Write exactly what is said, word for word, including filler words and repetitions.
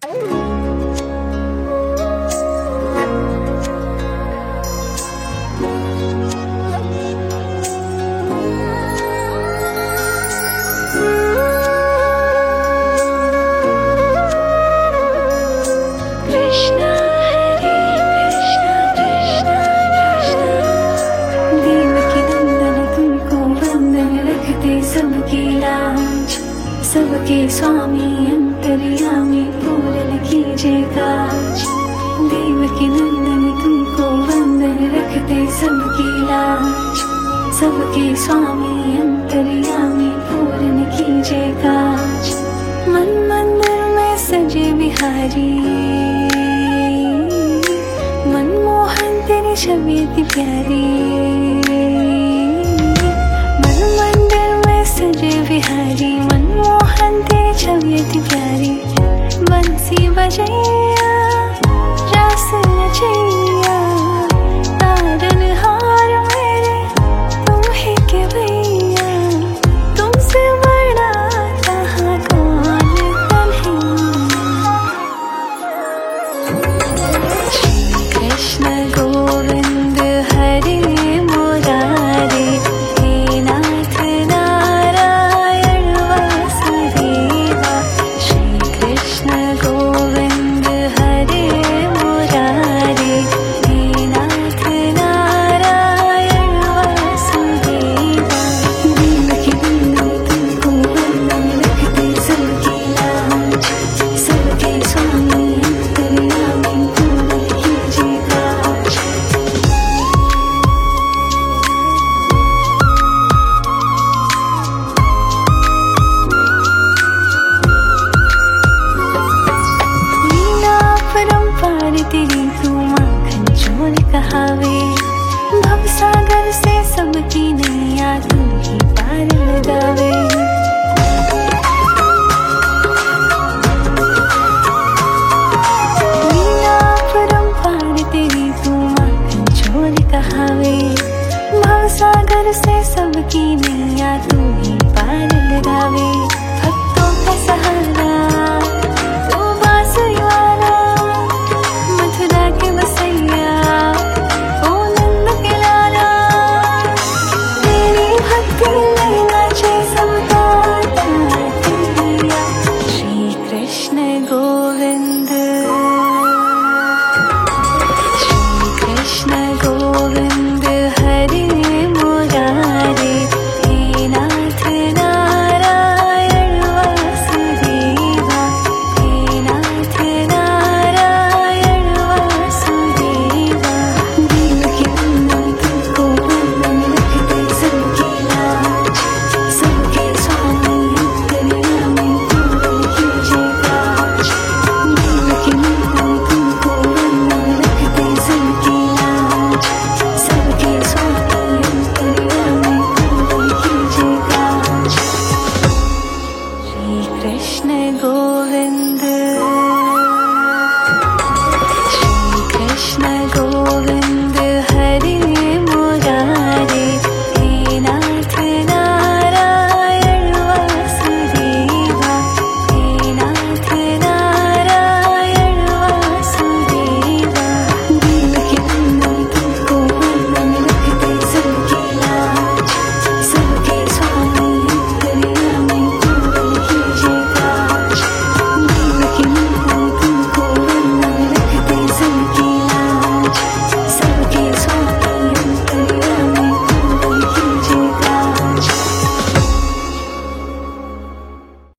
सबके स्वामी अंतर्यामी पूरन कीजिए काज। देवकी नंदन तुमको वंदन रखते सबकी लाज। सबके स्वामी अंतर्यामी पूरन कीजिए काज। मन मंदिर में सजे बिहारी, मनमोहन तेरी छवि अति प्यारी। मन मंदिर में सजे बिहारी, मनमोहन तेरी छवि अति प्यारी। बंसी बजैया रास रचैया, तारन हार मेरे तुम ही के भैया। तुमसे बड़ा कहाँ कौन कन्हैया। श्री कृष्ण गोविंद हरे मुरारे, हे नाथ नारायण वासुदेवा। श्री कृष्ण गोविंद हरे मुरारे, हे नाथ नारायण वासुदेवा। देवकी नंदन तुमको वंदन रखते सबकी लाज। सबके स्वामी अंतर्यामी पूरन कीजिए काज। लीला परंपार तेरी तू माखन चोर कहावे। भवसागर से सबकी नैया तू ही पार लगावे। लीला परंपार तेरी तू माखन चोर कहावे। भवसागर से सबकी नैया तू ही पार लगावे। भक्तों का सहारा तू बांसुरी वाला, मथुरा के बसैया ओ नंद के लाला। तेरी भक्ति में नाचे सबका तातिया। श्री कृष्ण गोविंद